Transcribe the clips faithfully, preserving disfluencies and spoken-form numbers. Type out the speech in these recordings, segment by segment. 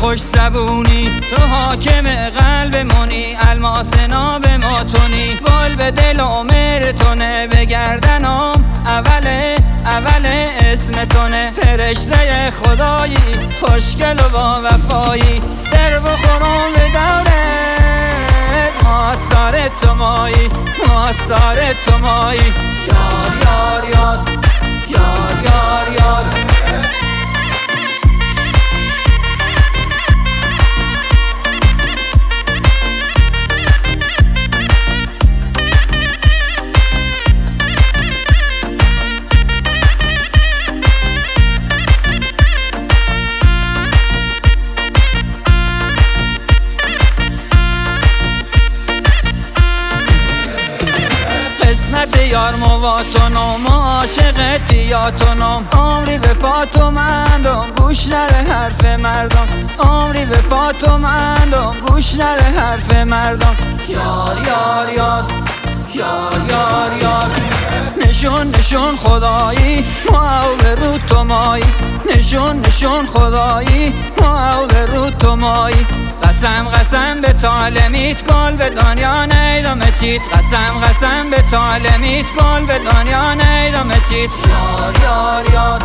خوش زبونی، تو حاکم قلب منی، الماس ناب ما تونی، گل به دل عمر تونه، به گردنم اول اول اسم تونه، فرشته خدایی خوشگل و با وفایی، در بخورم به دورت ماستار تو مایی، ماستار تو مایی، یار یار یار یار یار یار. قسمت یار مواتونم، عاشقت یاتونم، عمری به پاتو مندم، گوش نره حرف مردم، عمری به پاتو مندم، گوش نره حرف مردم، یار یار یار یار یار یار. نشون نشون خدایی ما به رو تو مایی، نشون نشون خدایی ما به رو تو مایی، قسم قسم به طالمیت گل به دنیا نیدم چیت، قسم قسم به طالمیت گل به دنیا نیدم چیت، یار یار یار.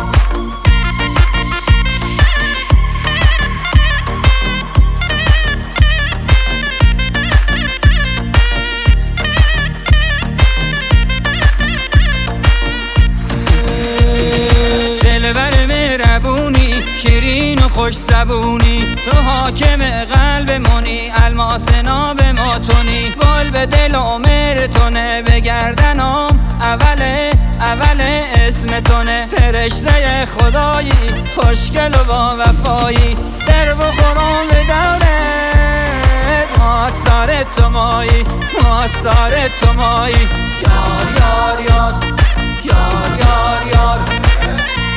شیرین و خوش زبونی، تو حاکم قلب منی، الماس ناب ما تونی، گل به دل عمر تونه، به گردنم اول اول اسم تونه، فرشته خدایی خوشگل و با وفایی، در بخورم به دورت ماستار تو مایی، ماستار تو مایی، یار یار یار یار یار یار.